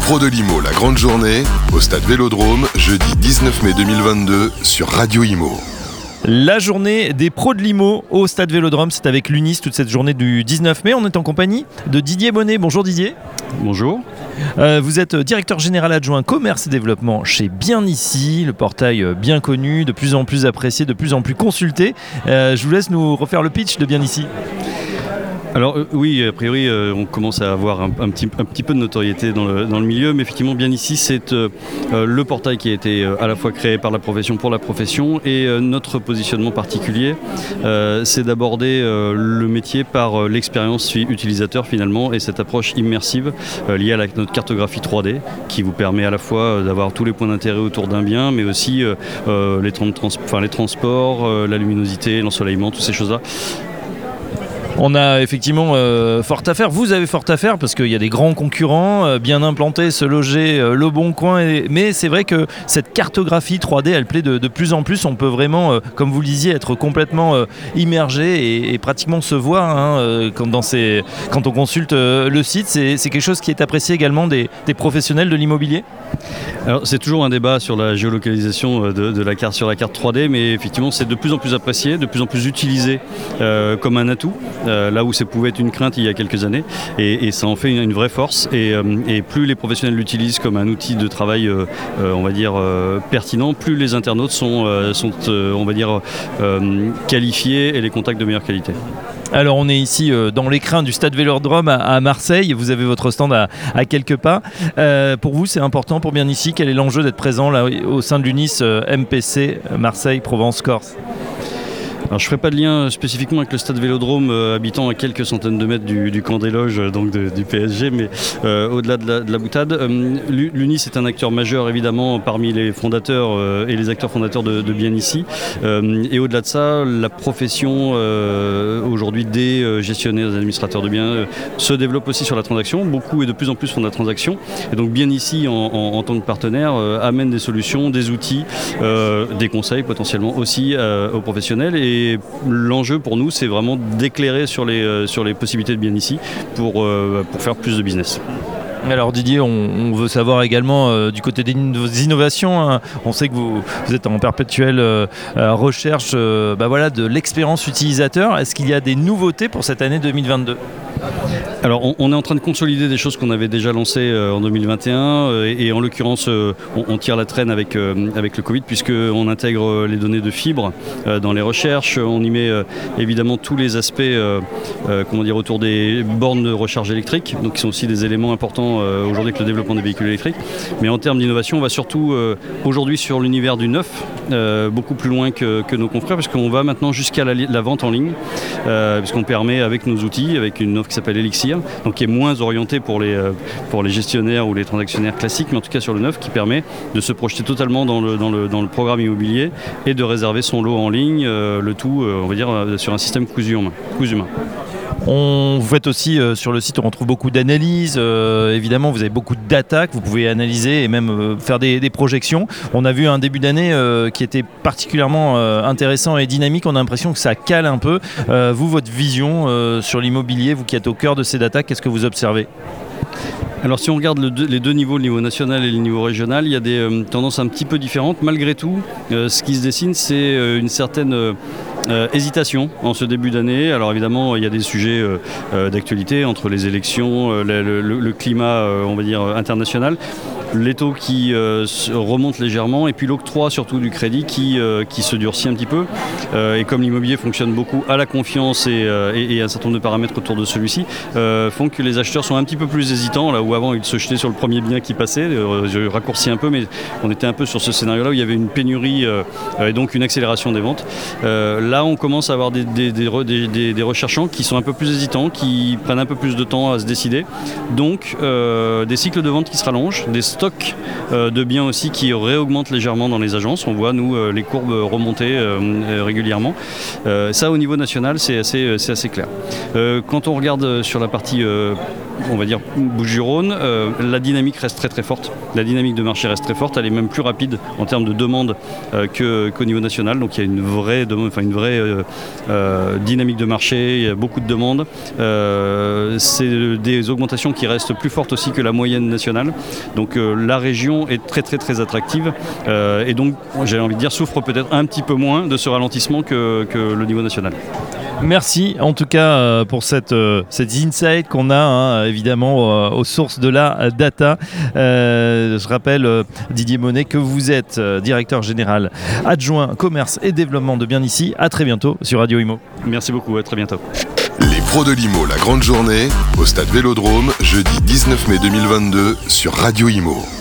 Pro de Limo, la grande journée, au stade Vélodrome, jeudi 19 mai 2022 sur Radio Imo. La journée des pros de Limo au stade Vélodrome, c'est avec l'UNIS toute cette journée du 19 mai. On est en compagnie de Didier Bonnet. Bonjour Didier. Bonjour. Vous êtes directeur général adjoint commerce et développement chez Bien Ici, le portail bien connu, de plus en plus apprécié, de plus en plus consulté. Je vous laisse nous refaire le pitch de Bien Ici. Alors oui, a priori, on commence à avoir un petit peu de notoriété dans le milieu, mais effectivement, Bien Ici, c'est le portail qui a été à la fois créé par la profession pour la profession, et notre positionnement particulier, c'est d'aborder le métier par l'expérience utilisateur finalement, et cette approche immersive liée à notre cartographie 3D, qui vous permet à la fois d'avoir tous les points d'intérêt autour d'un bien, mais aussi les transports, la luminosité, l'ensoleillement, toutes ces choses-là. On a effectivement fort à faire. Vous avez fort à faire parce qu'il y a des grands concurrents bien implantés, se loger le bon coin. Mais c'est vrai que cette cartographie 3D, elle plaît de plus en plus. On peut vraiment, comme vous le disiez, être complètement immergé et pratiquement se voir quand on consulte le site. C'est quelque chose qui est apprécié également des professionnels de l'immobilier. Alors c'est toujours un débat sur la géolocalisation de la carte sur la carte 3D, mais effectivement c'est de plus en plus apprécié, de plus en plus utilisé comme un atout. Là où ça pouvait être une crainte il y a quelques années, et ça en fait une vraie force, et plus les professionnels l'utilisent comme un outil de travail on va dire pertinent, plus les internautes sont on va dire qualifiés et les contacts de meilleure qualité. Alors on est ici dans l'écrin du stade Vélodrome à Marseille, vous avez votre stand à quelques pas. Pour vous c'est important pour Bien Ici, quel est l'enjeu d'être présent là au sein de l'UNIS MPC Marseille Provence Corse ? Alors je ne ferai pas de lien spécifiquement avec le stade Vélodrome habitant à quelques centaines de mètres du camp des loges donc du PSG, mais au-delà de la boutade, l'UNIS est un acteur majeur évidemment parmi les fondateurs et les acteurs fondateurs de Bien Ici, et au-delà de ça, la profession aujourd'hui des gestionnaires, des administrateurs de biens se développe aussi sur la transaction. Beaucoup et de plus en plus font de la transaction, et donc Bien Ici en tant que partenaire amène des solutions, des outils, des conseils potentiellement aussi aux professionnels. Et l'enjeu pour nous, c'est vraiment d'éclairer sur les possibilités de Bien Ici pour faire plus de business. Alors Didier, on veut savoir également du côté des innovations, hein. On sait que vous êtes en perpétuelle recherche de l'expérience utilisateur. Est-ce qu'il y a des nouveautés pour cette année 2022 ? Alors on est en train de consolider des choses qu'on avait déjà lancées en 2021, et en l'occurrence on tire la traîne avec le Covid, puisqu'on intègre les données de fibre dans les recherches. On y met évidemment tous les aspects autour des bornes de recharge électrique, donc qui sont aussi des éléments importants aujourd'hui avec le développement des véhicules électriques. Mais en termes d'innovation, on va surtout aujourd'hui sur l'univers du neuf, beaucoup plus loin que nos confrères, parce qu'on va maintenant jusqu'à la vente en ligne, puisqu'on permet avec nos outils, avec une offre qui s'appelle Elixir, donc qui est moins orientée pour les gestionnaires ou les transactionnaires classiques, mais en tout cas sur le neuf, qui permet de se projeter totalement dans le programme immobilier et de réserver son lot en ligne, le tout on va dire sur un système cousu humain. Vous faites aussi sur le site, on retrouve beaucoup d'analyses, évidemment vous avez beaucoup de data que vous pouvez analyser et même faire des projections. On a vu un début d'année qui était particulièrement intéressant et dynamique, on a l'impression que ça cale un peu. Vous, votre vision sur l'immobilier, vous qui êtes au cœur de ces data, qu'est-ce que vous observez ? Alors si on regarde les deux niveaux, le niveau national et le niveau régional, il y a des tendances un petit peu différentes. Malgré tout, ce qui se dessine, c'est une certaine hésitation en ce début d'année. Alors évidemment, il y a des sujets d'actualité entre les élections, le climat, on va dire, international. Les taux qui remontent légèrement, et puis l'octroi surtout du crédit qui se durcit un petit peu, et comme l'immobilier fonctionne beaucoup à la confiance et un certain nombre de paramètres autour de celui-ci font que les acheteurs sont un petit peu plus hésitants, là où avant ils se jetaient sur le premier bien qui passait. Je raccourcis un peu, mais on était un peu sur ce scénario-là où il y avait une pénurie et donc une accélération des ventes. Là on commence à avoir des recherchants qui sont un peu plus hésitants, qui prennent un peu plus de temps à se décider, donc des cycles de vente qui se rallongent, des stocks de biens aussi qui réaugmentent légèrement dans les agences. On voit nous les courbes remonter régulièrement. Ça au niveau national c'est assez clair. Quand on regarde sur la partie on va dire Bouches-du-Rhône, la dynamique reste très très forte. La dynamique de marché reste très forte, elle est même plus rapide en termes de demande qu'au niveau national. Donc il y a une vraie dynamique de marché, il y a beaucoup de demandes. C'est des augmentations qui restent plus fortes aussi que la moyenne nationale. Donc la région est très très très attractive et donc j'ai envie de dire souffre peut-être un petit peu moins de ce ralentissement que le niveau national. Merci en tout cas pour cette insight qu'on a évidemment aux sources de la data. Je rappelle Didier Monet que vous êtes directeur général adjoint commerce et développement de Bien Ici. À très bientôt sur Radio Imo. Merci beaucoup, à très bientôt. Les pros de l'IMO, la grande journée, au stade Vélodrome, jeudi 19 mai 2022 sur Radio Imo.